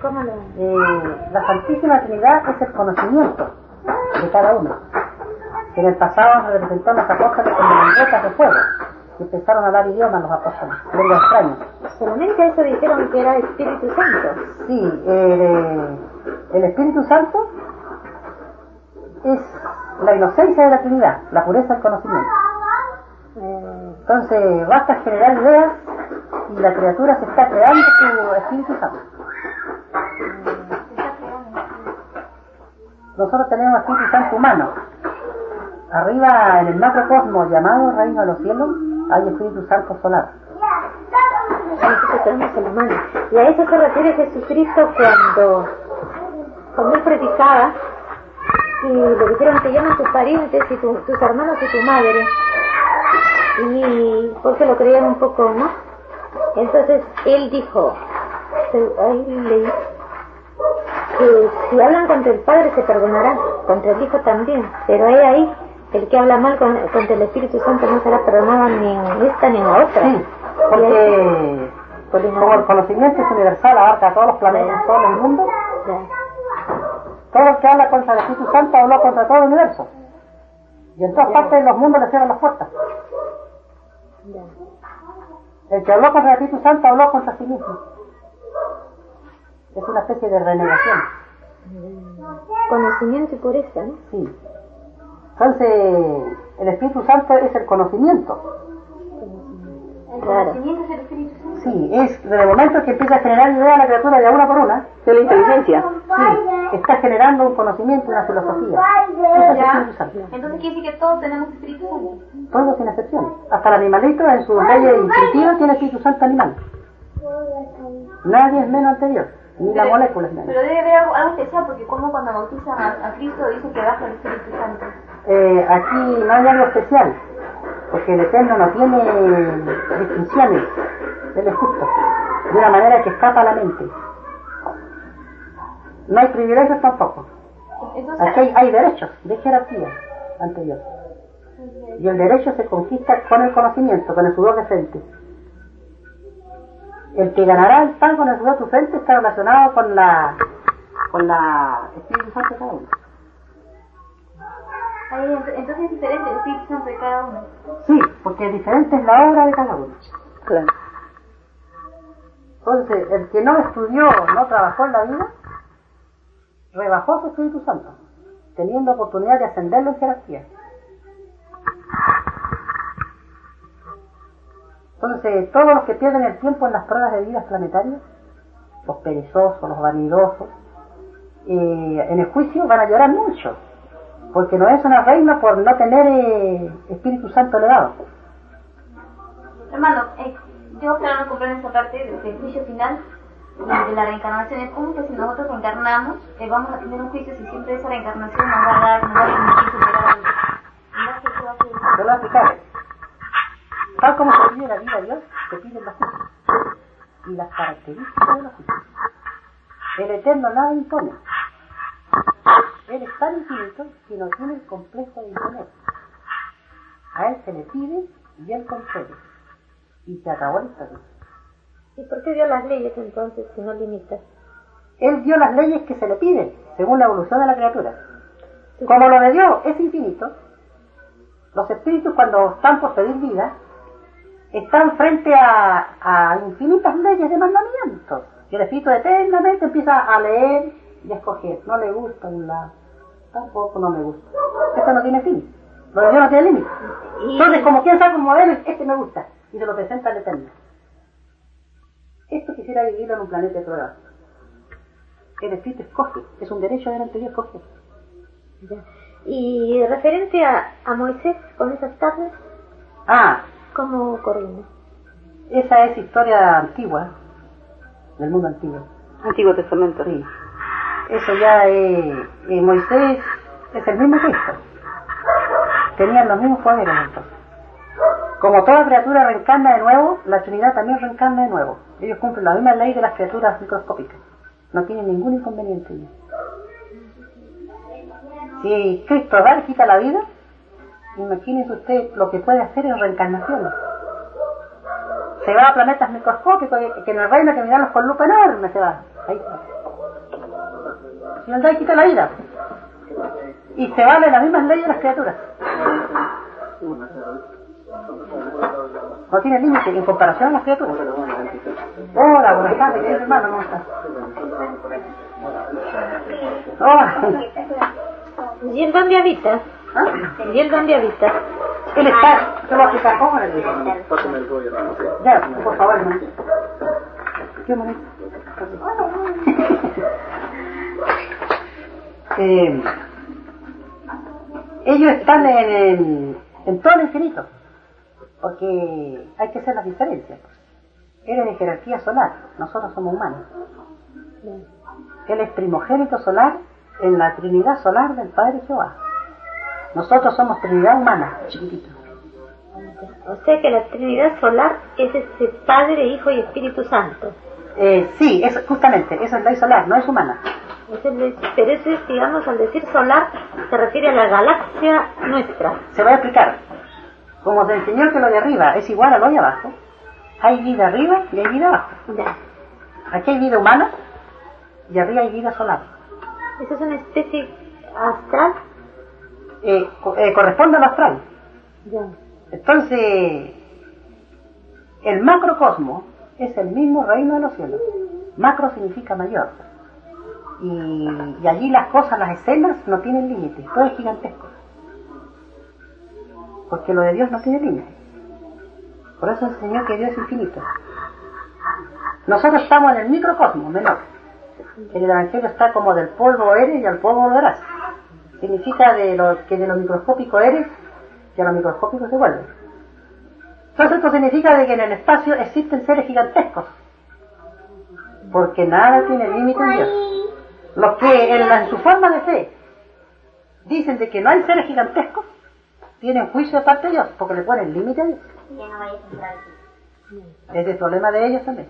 ¿Cómo lo...? La Santísima Trinidad es el conocimiento de cada uno. Que en el pasado se representó a los apóstoles como lenguetas de fuego. Y empezaron a hablar idiomas los apóstoles, lenguas extrañas. Solamente eso dijeron que era Espíritu Santo. Sí, el Espíritu Santo es la inocencia de la Trinidad, la pureza del conocimiento. Entonces basta generar ideas y la criatura se está creando su Espíritu Santo. Nosotros tenemos Espíritu Santo humano. Arriba en el macrocosmos llamado Reino de los Cielos hay Espíritu Santo solar. Nosotros tenemos el humano. Y a eso se refiere Jesucristo cuando él predicaba y le dijeron: te llaman tus parientes y tus hermanos y tu madre. Y porque lo creían un poco, ¿no? Entonces él dijo, ahí leí, que si hablan contra el Padre se perdonarán, contra el Hijo también, pero ahí el que habla mal contra el Espíritu Santo no será perdonado ni en esta ni en la otra. Sí, porque como el conocimiento es universal, abarca a todos los planetas, todo el mundo. Todo el que habla contra el Espíritu Santo habló contra todo el universo. Y en todas partes de los mundos le cierran las puertas. El que habló contra el Espíritu Santo habló contra sí mismo. Es una especie de renegación. Conocimiento y pureza, ¿no? Sí. Entonces, el Espíritu Santo es el conocimiento. ¿El conocimiento es el Espíritu Santo? Sí, es desde el momento que empieza a generar ideas a la criatura de una por una. De la inteligencia. Sí, está generando un conocimiento, una filosofía. Entonces quiere decir que todos tenemos Espíritu Santo. Todos sin excepción. Hasta el animalito en su ley instintiva tiene Espíritu Santo animal. Nadie es menos anterior, ni la molécula es menos. Pero debe haber algo especial, porque como cuando bautizan a Cristo dicen que baja el Espíritu Santo. Aquí no hay algo especial, porque el Eterno no tiene distinciones. Él es justo, de una manera que escapa a la mente. No hay privilegios tampoco. Entonces, Aquí hay derechos de jerarquía anterior. Y el derecho se conquista con el conocimiento, con el sudor de frente. El que ganará el pan con el sudor de tu frente está relacionado con la Espíritu Santo de cada uno. entonces es diferente el Espíritu Santo de cada uno. Sí, porque diferente es la obra de cada uno. Claro. Entonces, el que no estudió, no trabajó en la vida, rebajó su Espíritu Santo, teniendo oportunidad de ascenderlo en jerarquía. Entonces, todos los que pierden el tiempo en las pruebas de vidas planetarias, los perezosos, los vanidosos, en el juicio van a llorar mucho, porque no es una reina por no tener Espíritu Santo elevado. Hermano, yo claro no comprendo esa parte del juicio final de la reencarnación. Es como que si nosotros reencarnamos, vamos a tener un juicio si siempre esa reencarnación nos va a permitir superar algo. Yo lo voy a explicar. Tal como se pide la vida a Dios, se piden los juicios y las características de los juicios. El Eterno nada impone. Él es tan infinito que no tiene el complejo de imponer. A él se le pide y él concede. Y se acabó la historia. ¿Y por qué dio las leyes entonces si no limita? Él dio las leyes que se le piden, según la evolución de la criatura. Como lo de Dios es infinito, los espíritus cuando están por pedir vida, están frente a infinitas leyes de mandamientos. Y el espíritu eternamente empieza a leer y a escoger. No le gusta un lado, tampoco no me gusta. Esto no tiene fin. Lo de Dios no tiene límite. Entonces, como quien saca un modelo, este me gusta. Y se lo presenta al Eterno. Esto quisiera vivirlo en un planeta de prueba. El espíritu escoge, es un derecho delante de Dios escoger. Ya. Y referente a Moisés con esas tablas, ¿cómo ocurrió? Esa es historia antigua, del mundo antiguo. Antiguo Testamento. Sí. Eso ya Moisés es el mismo Cristo. Tenían los mismos poderes entonces. Como toda criatura reencarna de nuevo, la Trinidad también reencarna de nuevo. Ellos cumplen la misma ley de las criaturas microscópicas. No tienen ningún inconveniente. Si Cristo da y quita la vida, imagínense usted lo que puede hacer en reencarnación. Se va a planetas microscópicos, que en el reino que mirarlos con lupa enorme se va. Ahí está. Si el DAI quita la vida. Y se vale las mismas leyes de las criaturas. No tiene límite en comparación a las criaturas. Hola, buenas tardes, querido hermano, ¿cómo estás? Hola. ¿Y él dónde habita? ¿Ah? ¿Y él dónde habita? Él está, se va a quitar, ¿cómo le digo? Ya, por favor, hermano. Qué bonito. Ellos están en todo el infinito, porque hay que hacer las diferencias. Él es de jerarquía solar, nosotros somos humanos. Él es primogénito solar en la Trinidad solar del Padre Jehová. Nosotros somos Trinidad humana, chiquitito. O sea que la Trinidad solar es ese Padre, Hijo y Espíritu Santo. Sí, justamente, eso es ley solar, no es humana. Pero eso es, digamos, al decir solar, se refiere a la galaxia nuestra. Se va a explicar. Como se enseñó que lo de arriba es igual a lo de abajo, hay vida arriba y hay vida abajo. Ya. Aquí hay vida humana y arriba hay vida solar. ¿Eso es una especie astral? Corresponde al astral. Ya. Entonces, el macrocosmo es el mismo reino de los cielos. Macro significa mayor. Y allí las cosas, las escenas, no tienen límite. Todo es gigantesco. Porque lo de Dios no tiene límite. Por eso enseñó que Dios es infinito. Nosotros estamos en el microcosmo, menor. En el Evangelio está como del polvo eres y al polvo volverás. Significa que de lo microscópico eres y a lo microscópico se vuelve. Entonces esto significa de que en el espacio existen seres gigantescos. Porque nada tiene límite en Dios. Los que en su forma de fe dicen de que no hay seres gigantescos, tienen juicio de parte de Dios, porque le ponen límite a Dios. Es el problema de ellos también.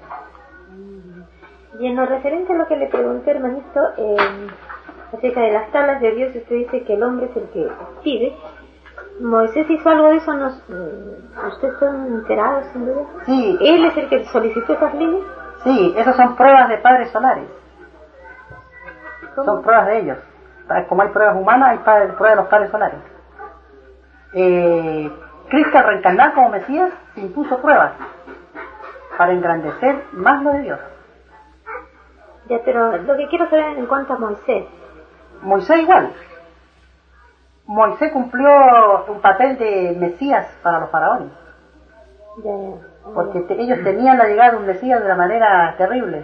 Y en lo referente a lo que le pregunté, hermanito, acerca de las tablas de Dios, usted dice que el hombre es el que pide. ¿Moisés hizo algo de eso? ¿Ustedes están enterados, sin duda? Sí. ¿Él es el que solicitó esas leyes? Sí, esas son pruebas de padres solares. ¿Cómo? Son pruebas de ellos. Como hay pruebas humanas, hay pruebas de los padres solares. Cristo, al reencarnar como Mesías, se impuso pruebas para engrandecer más lo de Dios. Ya, pero lo que quiero saber en cuanto a Moisés. Moisés igual. Moisés cumplió un papel de Mesías para los faraones. Ya. Porque ellos temían la llegada de un Mesías de una manera terrible.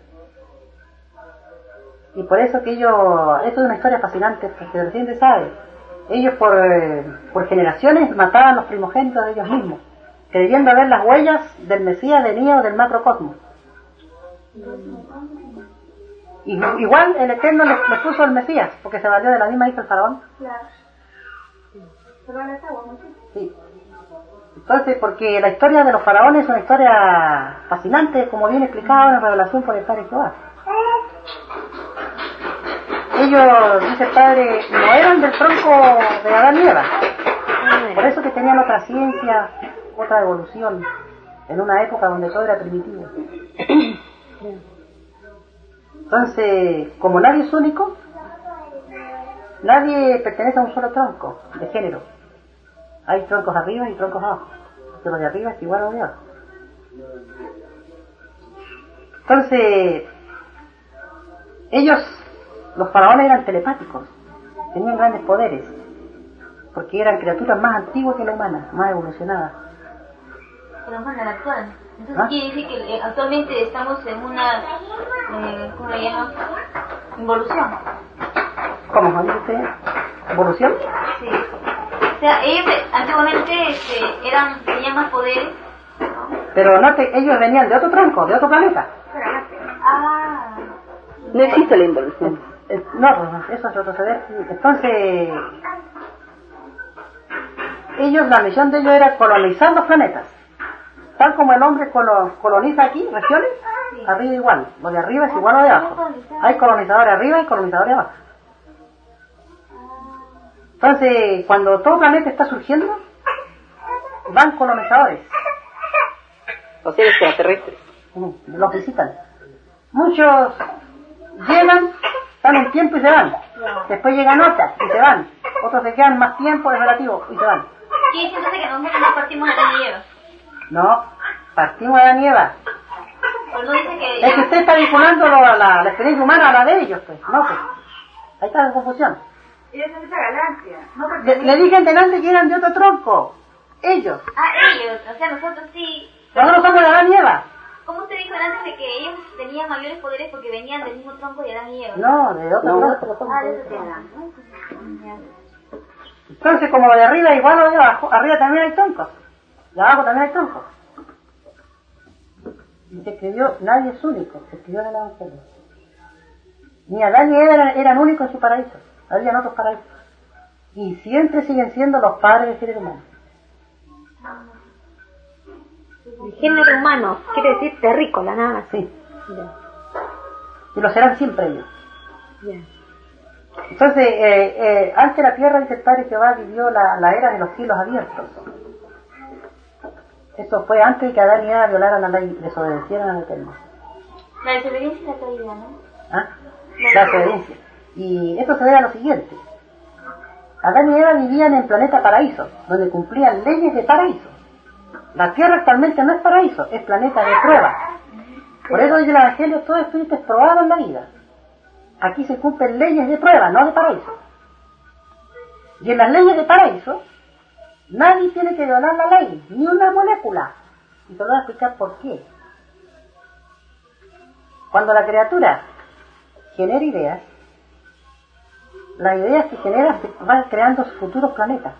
Y por eso que esto es una historia fascinante, porque recién se sabe. Ellos por generaciones mataban los primogénitos de ellos mismos, creyendo ver las huellas del Mesías venía o del macrocosmos. Y igual el Eterno les puso el Mesías, porque se valió de la misma hija del faraón. Claro. Sí. Entonces, porque la historia de los faraones es una historia fascinante, como viene explicado en la revelación por el Padre Jehová. Ellos, dice el Padre, no eran del tronco de Adán y Eva. Por eso que tenían otra ciencia, otra evolución, en una época donde todo era primitivo. Entonces, como nadie es único, nadie pertenece a un solo tronco de género. Hay troncos arriba y troncos abajo. Pero de arriba es igual a lo de abajo. Entonces, ellos, los faraones, eran telepáticos, tenían grandes poderes, porque eran criaturas más antiguas que la humana, más evolucionadas. Pero más la actual. Entonces quiere decir que actualmente estamos en una, ¿cómo le llaman? Involución. ¿Cómo dice usted? ¿Evolución? Sí. O sea, ellos antiguamente tenían más poderes. Pero ellos venían de otro tronco, de otro planeta. Ah. No existe la involución. No, eso es retroceder. Entonces, la misión de ellos era colonizar los planetas. Tal como el hombre coloniza aquí regiones, sí. Arriba igual. Lo de arriba es igual a lo de abajo. Hay colonizadores arriba y colonizadores abajo. Entonces, cuando todo planeta está surgiendo, van colonizadores. O sea, extraterrestres. Los visitan. Muchos llegan, Están un tiempo y se van. Después llegan otras y se van. Otros se quedan más tiempo, es relativo, y se van. ¿Qué dice entonces que nosotros no partimos de Adán y Eva? No, partimos de Adán y Eva. Pero no dice que... Es que usted está vinculando la experiencia humana a la de ellos, pues. No, pues. Ahí está la confusión. Ellos son de esa galaxia. No porque Le dije antes que eran de otro tronco. Ellos. Ah, ellos, o sea, nosotros sí... Nosotros somos de Adán y Eva. ¿Cómo usted dijo antes de que ellos tenían mayores poderes porque venían del mismo tronco de Adán y Eva? No, de otro tronco. Ah, de eso tema. Entonces, como de arriba igual o de abajo, arriba también hay troncos. De abajo también hay troncos. Y se escribió, nadie es único, se escribió en el Evangelio. Ni Adán ni Eva eran únicos en su paraíso. Habían otros paraísos. Y siempre siguen siendo los padres del género humano. El género humano quiere decir terrícola, nada más. Sí. Ya. Y lo serán siempre ellos. Ya. Entonces, antes la tierra, dice el Padre Jehová, vivió la era de los cielos abiertos. Eso fue antes de que Adán y Eva violaran la ley, desobedecieran al Eterno. La desobediencia está caída, ¿no? ¿Ah? La desobediencia. Y esto se debe a lo siguiente. Adán y Eva vivían en planeta paraíso, donde cumplían leyes de paraíso. La tierra actualmente no es paraíso, es planeta de prueba. Por eso dice el Evangelio, todo espíritu es probado en la vida. Aquí se cumplen leyes de prueba, no de paraíso. Y en las leyes de paraíso, nadie tiene que violar la ley, ni una molécula. Y te lo voy a explicar por qué. Cuando la criatura genera ideas, las ideas que genera van creando sus futuros planetas.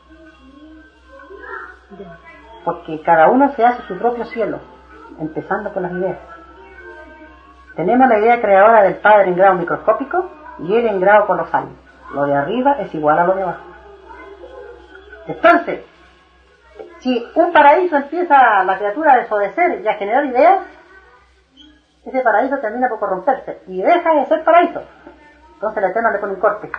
Porque cada uno se hace su propio cielo, empezando con las ideas. Tenemos la idea creadora del Padre en grado microscópico y él en grado colosal. Lo de arriba es igual a lo de abajo. Entonces, si un paraíso empieza la criatura a desobedecer y a generar ideas, ese paraíso termina por corromperse y deja de ser paraíso. Entonces el Eterno le pone un corte.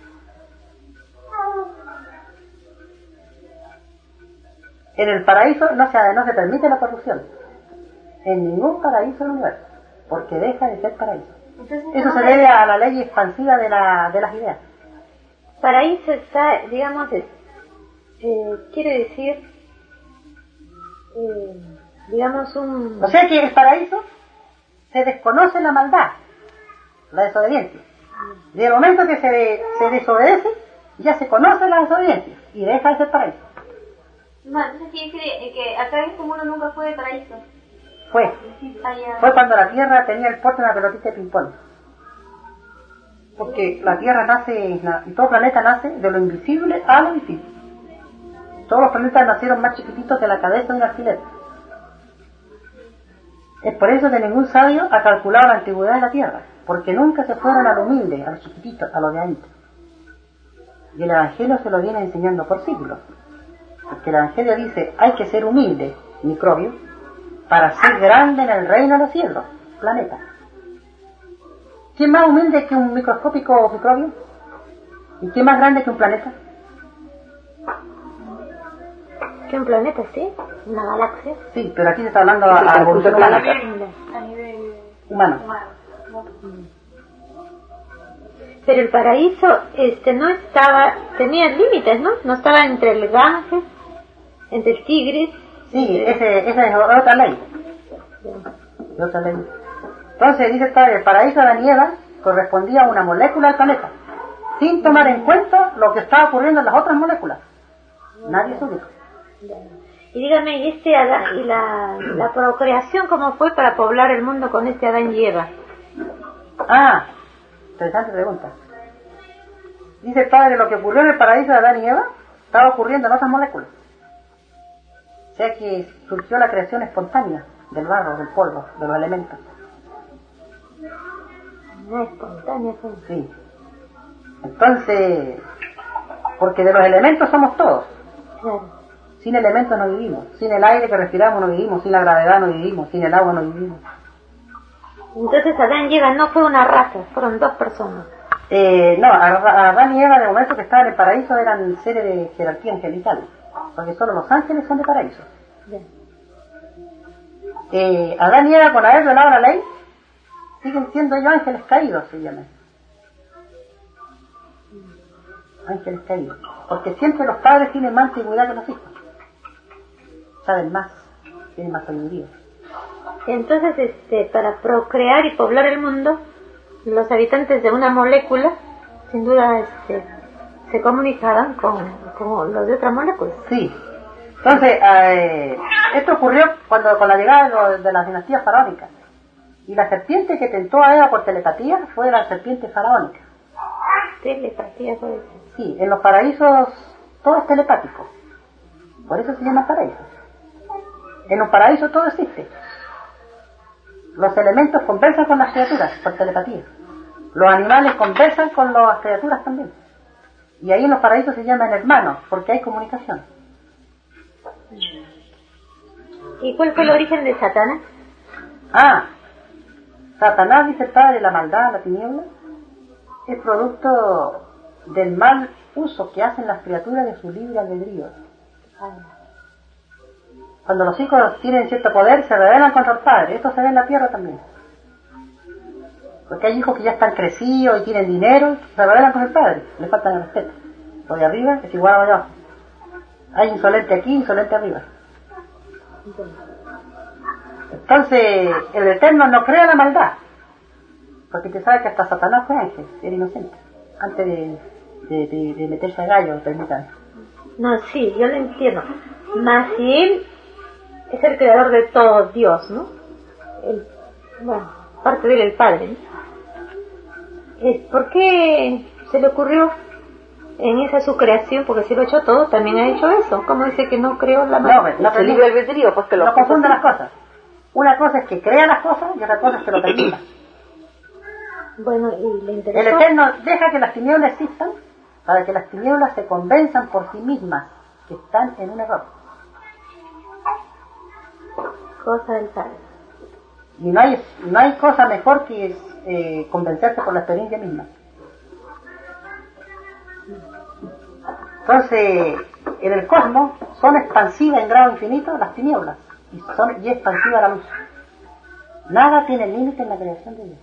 En el paraíso no se permite la corrupción. En ningún paraíso del universo. Porque deja de ser paraíso. Entonces, eso se debe a la ley expansiva de las ideas. Paraíso está, digamos, quiere decir, digamos, un... O sea que el paraíso se desconoce la maldad, la desobediencia. Y el momento que se desobedece, ya se conoce la desobediencia y deja de ser paraíso. no, entonces quiere decir que acá en este mundo nunca fue de paraíso. Fue cuando la Tierra tenía el porte de una pelotita de ping-pong. Porque la Tierra nace, y todo planeta nace de lo invisible a lo visible. Todos los planetas nacieron más chiquititos que la cabeza de un alfiler. Es por eso que ningún sabio ha calculado la antigüedad de la Tierra, porque nunca se fueron a lo humilde, a lo chiquitito, a lo de adentro. Y el Evangelio se lo viene enseñando por siglos. Porque el Evangelio dice, hay que ser humilde, microbio, para ser grande en el reino de los cielos, planeta. ¿Quién más humilde que un microscópico microbio? ¿Y quién más grande que un planeta? ¿Que un planeta, sí? ¿Una galaxia? Sí, pero aquí se está hablando a evolución humana. a nivel Humano. Pero el paraíso no estaba, tenía límites, ¿no? No estaba entre el Ganges, entre el Tigris. Sí, esa es otra ley. Es otra ley. Entonces dice que el paraíso de Adán y Eva correspondía a una molécula del planeta, sin tomar en cuenta lo que estaba ocurriendo en las otras moléculas. Nadie es único. Y dígame, ¿y Adán, y la procreación cómo fue para poblar el mundo con Adán y Eva? Ah, interesante pregunta. Dice el Padre, lo que ocurrió en el paraíso de Adán y Eva estaba ocurriendo en otras moléculas. O sea que surgió la creación espontánea del barro, del polvo, de los elementos. No espontánea, sí. Entonces, porque de los elementos somos todos. Claro. Sin elementos no vivimos. Sin el aire que respiramos no vivimos. Sin la gravedad no vivimos. Sin el agua no vivimos. Entonces Adán y Eva no fue una raza, fueron dos personas. No, Adán y Eva de momento que estaban en el paraíso eran seres de jerarquía angelical. Porque solo los ángeles son de paraíso. Adán y Eva, con haber violado la ley, siguen siendo ellos ángeles caídos, se llaman. ángeles caídos. Porque siempre los padres tienen más antigüedad que los hijos. Saben más, tienen más sabiduría. Entonces, para procrear y poblar el mundo, los habitantes de una molécula, sin duda, se comunicaban con los de otra molécula. Sí. Entonces, esto ocurrió con la llegada de las dinastías faraónicas. Y la serpiente que tentó a Eva por telepatía fue la serpiente faraónica. Telepatía puede ser. Sí, en los paraísos todo es telepático. Por eso se llama paraíso. En un paraíso todo existe. Los elementos conversan con las criaturas por telepatía. Los animales conversan con las criaturas también. Y ahí en los paraísos se llaman hermanos, porque hay comunicación. ¿Y cuál fue el origen de Satanás? Satanás, dice el padre, la maldad, la tiniebla, es producto del mal uso que hacen las criaturas de su libre albedrío. Cuando los hijos tienen cierto poder, se rebelan contra el padre. Esto se ve en la tierra también. Porque hay hijos que ya están crecidos y tienen dinero, se rebelan con el padre, le faltan el respeto. Lo de arriba es igual a lo de abajo. Hay insolente aquí, insolente arriba. Entonces, el Eterno no crea la maldad. Porque te sabe que hasta Satanás fue ángel, era inocente. Antes de meterse a gallo, permítanme. No, sí, yo lo entiendo. Mas si él es el creador de todo, Dios, ¿no? Parte de él el Padre, ¿no? ¿Por qué se le ocurrió en esa su creación? Porque si lo ha hecho todo, también ha hecho eso. ¿Cómo dice que no creó la maldad? No se libre albedrío, pues que no confunda las cosas. Una cosa es que crea las cosas y otra cosa es que lo permita. Bueno, y le interesó. El Eterno deja que las tinieblas existan para que las tinieblas se convenzan por sí mismas que están en un error. Cosa del Padre. Y no hay cosa mejor que convencerse por la experiencia misma. Entonces, en el cosmos son expansivas en grado infinito las tinieblas y expansiva la luz. Nada tiene límite en la creación de Dios.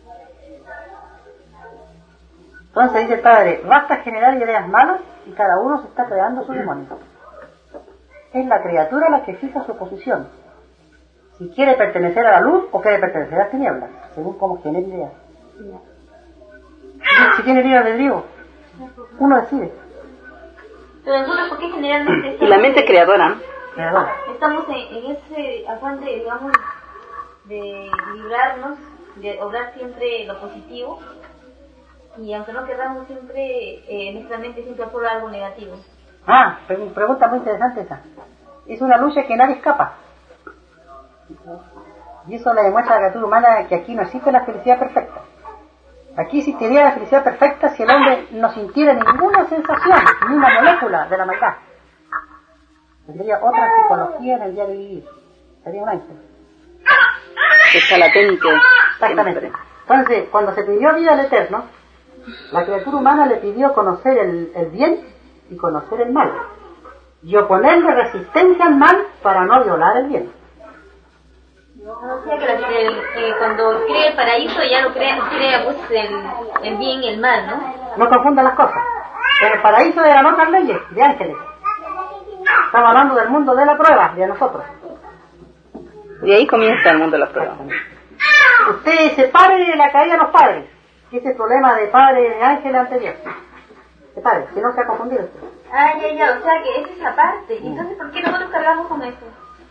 Entonces dice el Padre, basta generar ideas malas y cada uno se está creando su demonio. Es la criatura la que fija su posición. Si quiere pertenecer a la luz o quiere pertenecer a las tinieblas, según cómo genere ideas. Si tiene libre albedrío, uno decide. Pero entonces, ¿por qué generalmente Y la mente creadora. Estamos en ese afán de, digamos, de librarnos, de obrar siempre lo positivo? Y aunque no queramos siempre, nuestra mente siempre ocurre algo negativo. Pregunta muy interesante esa. Es una lucha que nadie escapa. Y eso le demuestra a la criatura humana que aquí no existe la felicidad perfecta. Aquí existiría la felicidad perfecta si el hombre no sintiera ninguna sensación, ni una molécula de la maldad. Tendría otra psicología en el día de vivir. Sería un ángel. Está latente. Exactamente. Entonces, cuando se pidió vida al Eterno, la criatura humana le pidió conocer el bien y conocer el mal. Y oponerle resistencia al mal para no violar el bien. O sea que cuando crea el paraíso ya lo crea pues, el bien y el mal, ¿no? No confundan las cosas. Pero el paraíso eran otras leyes, de ángeles. Estamos hablando del mundo de la prueba, de nosotros. Y ahí comienza el mundo de la prueba. Usted separe la caída de los padres. Ese es el problema de padre y de ángeles ante Dios. Separe, si no se ha confundido usted. O sea que esa es la parte. Entonces, ¿por qué nosotros cargamos con eso?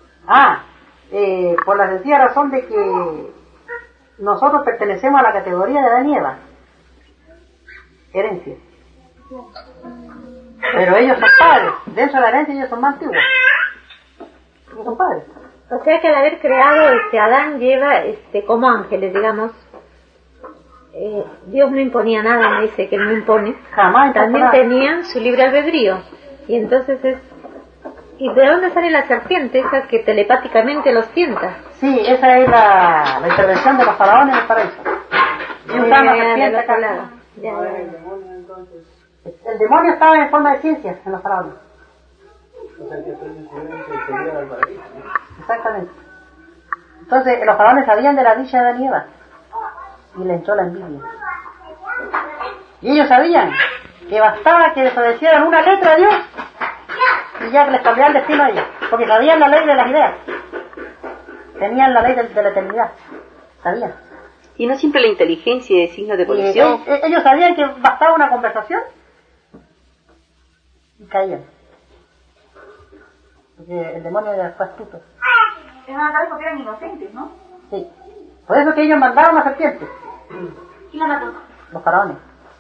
Por la sencilla razón de que nosotros pertenecemos a la categoría de la nieva. Herencia. Pero ellos son padres. Dentro de la herencia ellos son más antiguos. Ellos son padres. O sea que al haber creado Adán y Eva como ángeles, digamos, Dios no imponía nada, me dice que él no impone. Jamás. También tenían su libre albedrío. Y entonces ¿y de dónde sale la serpiente esa que telepáticamente los sienta? Sí, esa es la intervención de los faraones en el paraíso. Y usaban la serpiente acá. El demonio estaba en forma de ciencia en los faraones. Exactamente. Entonces los faraones sabían de la dicha de Adán y Eva y le entró la envidia. Y ellos sabían que bastaba que desobedecieran una letra a Dios y ya les cambiaba el destino a ellos, porque sabían la ley de las ideas, tenían la ley de la eternidad, sabían. Y no siempre la inteligencia es signo de posición. Ellos sabían que bastaba una conversación y caían, porque el demonio era fue astuto. Es una tal porque eran inocentes, ¿no? Sí, por eso que ellos mandaron a serpientes. ¿Quién la mató? Los faraones.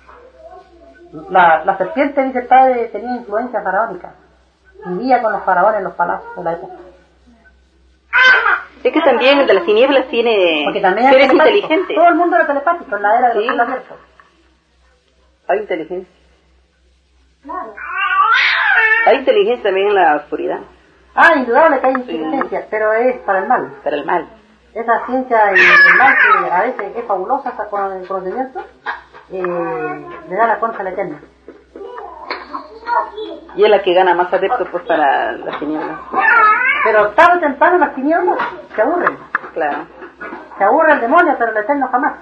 La serpiente, dice el padre, tenía influencia faraónica. Vivía con los faraones en los palacios de la época. Es que también el de las tinieblas tiene Porque también seres es inteligentes. todo el mundo era telepático en la era de los Sí. cielos abiertos. Hay inteligencia. Claro. Hay inteligencia también en la oscuridad, Indudable que hay inteligencia, pero es para el mal. para el mal. Esa ciencia y el mal, que a veces es fabulosa hasta con el conocimiento, le da la concha a la eterna. Y es la que gana más adeptos pues para las tinieblas. Pero tarde o temprano las tinieblas se aburren. Claro. Se aburre el demonio, pero el eterno jamás.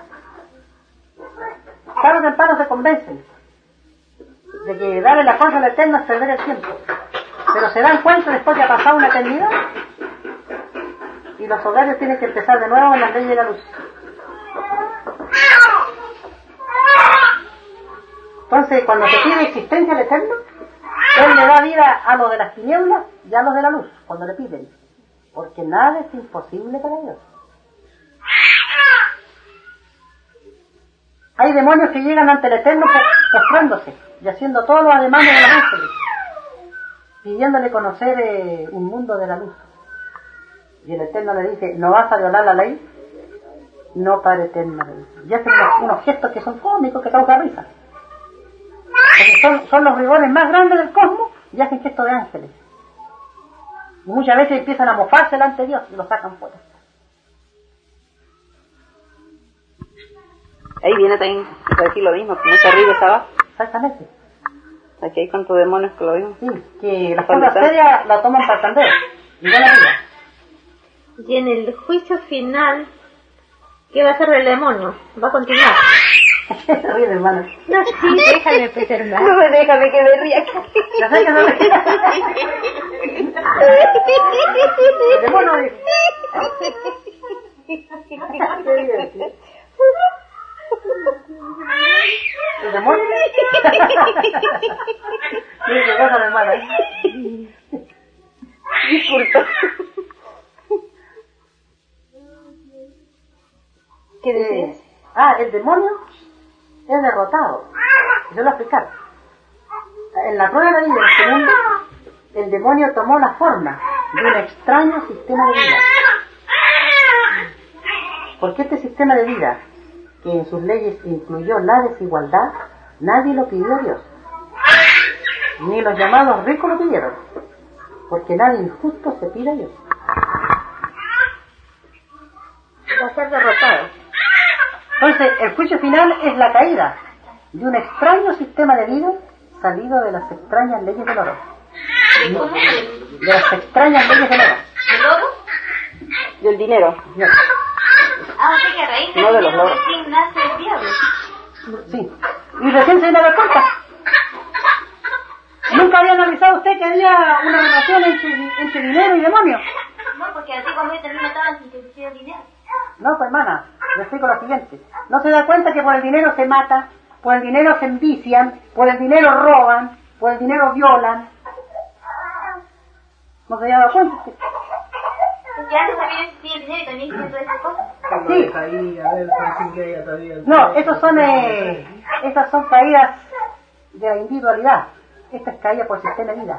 Tarde o temprano se convencen de que darle la concha al eterno es perder el tiempo. Pero se dan cuenta después que ha pasado una eternidad y los soberbios tienen que empezar de nuevo en las leyes de la luz. Entonces, cuando se pide existencia al eterno, él le da vida a los de las tinieblas y a los de la luz, cuando le piden. Porque nada es imposible para Dios. Hay demonios que llegan ante el eterno postrándose y haciendo todos los ademanes de los ángeles, pidiéndole conocer un mundo de la luz. Y el eterno le dice, ¿no vas a violar la ley? No, Padre eterno. Y hacen unos gestos que son cómicos, que causan risa. Porque son los rigores más grandes del cosmos y hacen gestos de ángeles. Y muchas veces empiezan a mofarse delante de Dios y lo sacan fuera. Ahí viene también a decir lo mismo, como está arriba está abajo. Exactamente. Aquí hay cuantos demonios que lo vimos. Sí, que las cosas serias la toman para candeo. Y van arriba. Y en el juicio final, ¿qué va a hacer del demonio? ¿Va a continuar? Oye, hermano. No, sí, déjame preservar. No me déjame que me ría. ¿La sé que no me... El demonio dice... ¿El demonio? Sí, qué cosa, mi hermana. Disculpa. ¿Qué decías? El demonio es derrotado. Yo lo explicaré. En la prueba de la vida de este mundo, el demonio tomó la forma de un extraño sistema de vida. Porque este sistema de vida, que en sus leyes incluyó la desigualdad, nadie lo pidió a Dios. Ni los llamados ricos lo pidieron. Porque nadie injusto se pide a Dios. Va a ser derrotado. Entonces, el juicio final es la caída de un extraño sistema de vida salido de las extrañas leyes del oro. ¿De cómo? De las extrañas leyes del oro. ¿Del oro? Del dinero. O sea que a raíz del No de los dinero loros. recién nace el diablo. Sí. Y recién se dio la cuenta. ¿Nunca había analizado usted que había una relación entre dinero y demonio? No, porque antiguamente también mataban sin que existiera dinero. No, pues hermana, le explico lo siguiente. ¿No se da cuenta que por el dinero se mata, por el dinero se envician, por el dinero roban, por el dinero violan? ¿No se había dado cuenta usted? Porque antes también existía el dinero y también existían todas esas cosas. Sí. No, esas son caídas de la individualidad. Esta es caída por el sistema de vida.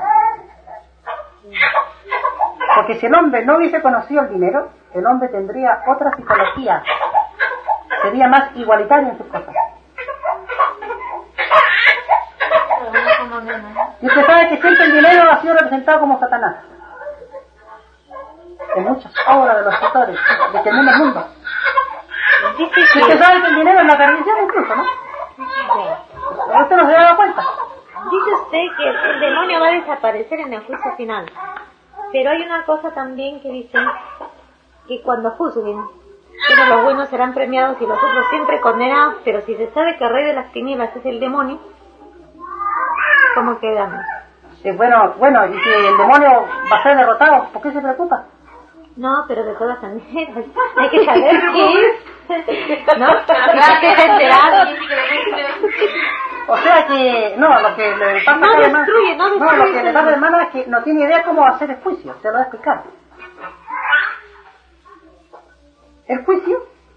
Porque si el hombre no hubiese conocido el dinero, el hombre tendría otra psicología. Sería más igualitario en sus cosas. Y usted sabe que siempre el dinero ha sido representado como Satanás. En muchas obras de los escritores, de que el mundo es mundo. Y usted sabe que el dinero es la perdición incluso, ¿no? ¿Usted no se ha dado cuenta? Dice usted que el demonio va a desaparecer en el juicio final. Pero hay una cosa también que dice que cuando juzguen, los buenos serán premiados y los otros siempre condenados, pero si se sabe que el rey de las tinieblas es el demonio, ¿Cómo quedamos? Bueno, y si el demonio va a ser derrotado, ¿por qué se preocupa? No, pero de todas maneras, hay que saber qué. ¿No? Hay que ser enterado. O sea que, no, lo que le pasa No a destruye, no destruye. lo que le pasa a la hermana es que no tiene idea cómo va a ser el juicio, te lo voy a explicar. El juicio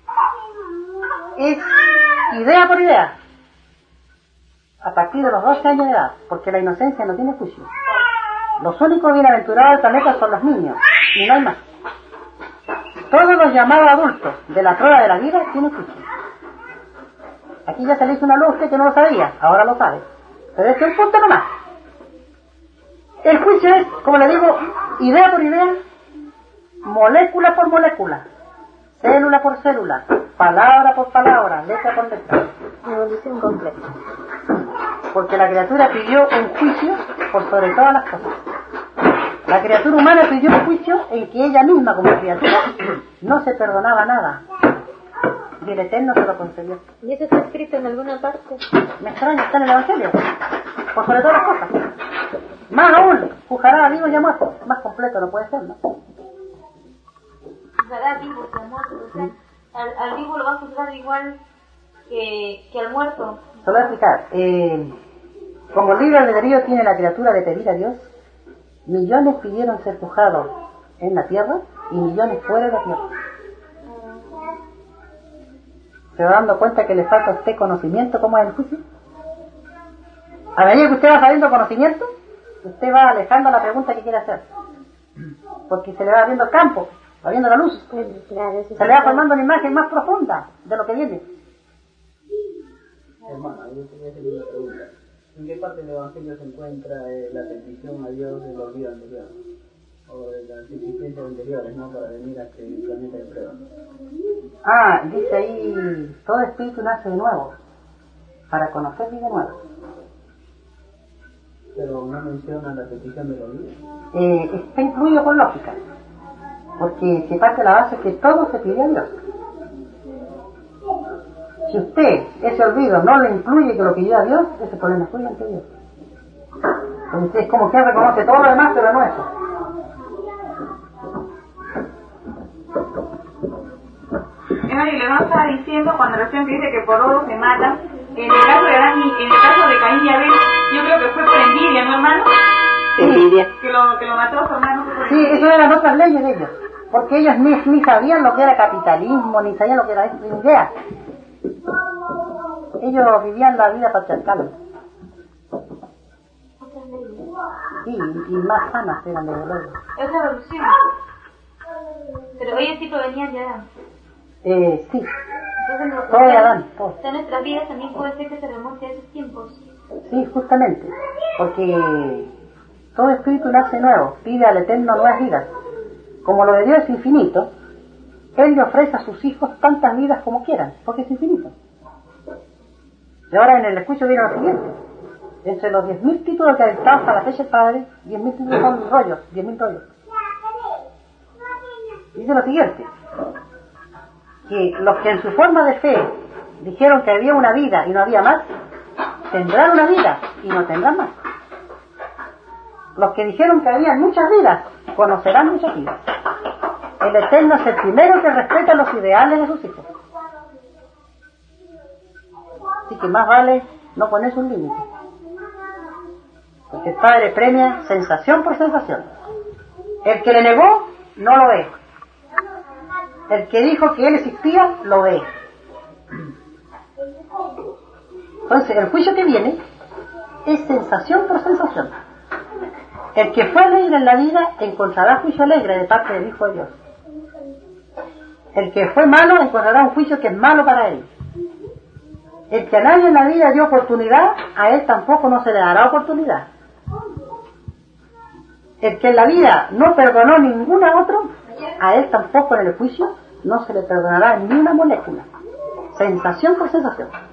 es idea por idea, a partir de los 12 años de edad, porque la inocencia no tiene juicio. Los únicos bienaventurados del planeta son los niños, y no hay más. Todos los llamados adultos de la prueba de la vida tienen juicio. Aquí ya se le hizo una luz a usted que no lo sabía, ahora lo sabe. Pero es que un punto nomás. El juicio es, como le digo, idea por idea, molécula por molécula, célula por célula, palabra por palabra, letra por letra. Evolución completa. Porque la criatura pidió un juicio por sobre todas las cosas. La criatura humana pidió un juicio en que ella misma, como criatura, no se perdonaba nada. Y el Eterno se lo concedió. ¿Y eso está escrito en alguna parte? Me extraña, está en el Evangelio. Por sobre todas las cosas. Más aún, juzgará a vivos y a muertos. Más completo no puede ser, ¿no? Juzgará a vivos y a muertos. O sea, al vivo lo va a juzgar igual que al muerto. Se lo voy a explicar. Como libre albedrío tiene la criatura de pedir a Dios, millones pidieron ser juzgados en la tierra y millones fuera de la tierra. ¿Se va dando cuenta que le falta a usted conocimiento cómo es el juicio? A medida que usted va sabiendo conocimiento, usted va alejando la pregunta que quiere hacer. Porque se le va abriendo el campo, va viendo la luz. Claro, Se le va formando una imagen más profunda de lo que viene. Hermano, yo quería hacer una pregunta. ¿En qué parte del Evangelio se encuentra la petición a Dios de los días anteriores? O de las existencias anteriores, ¿no? Para venir a este planeta de prueba. Dice ahí, todo espíritu nace de nuevo, para conocer vida nueva. Pero no menciona la petición de los días. Está incluido con lógica, porque se parte de la base que todo se pide a Dios. Si usted, ese olvido, no le incluye que lo pidió a Dios, ese problema es suyo ante Dios. Entonces es como que reconoce todo lo demás, pero no eso. Y le estaba diciendo cuando recién dice que por oro se matan, en el caso de Adán y en el caso de Caín y Abel, yo creo que fue por envidia, ¿no, hermano? Envidia. Que lo mató a su hermano. Sí, eso eran otras leyes de ellos, porque ellos ni sabían lo que era capitalismo, ni sabían lo que era ni idea. Ellos vivían la vida patriarcal. Sí, y más sanas eran de dolor. Es la evolución. Pero ellos sí provenían de Adán. Sí, Entonces, todo de Adán, todo. O sea, nuestras vidas también puede ser que se remonte a esos tiempos. Sí, justamente, porque todo espíritu nace nuevo, pide al Eterno nuevas vidas. Como lo de Dios es infinito, Él le ofrece a sus hijos tantas vidas como quieran, porque es infinito. Y ahora en el juicio viene lo siguiente. Entre los 10.000 títulos que ha dictado hasta la fecha el Padre, 10.000 títulos son rollos, 10.000 rollos. Dice lo siguiente, que los que en su forma de fe dijeron que había una vida y no había más, tendrán una vida y no tendrán más. Los que dijeron que había muchas vidas, conocerán muchas vidas. El Eterno es el primero que respeta los ideales de sus hijos. Así que más vale no ponerse un límite. Porque el Padre premia sensación por sensación. El que le negó, no lo ve. El que dijo que Él existía, lo ve. Entonces, el juicio que viene es sensación por sensación. El que fue alegre en la vida encontrará juicio alegre de parte del Hijo de Dios. El que fue malo encontrará un juicio que es malo para él. El que a nadie en la vida dio oportunidad, a él tampoco no se le dará oportunidad. El que en la vida no perdonó ningún a otro, a él tampoco en el juicio no se le perdonará ni una molécula. Sensación por sensación.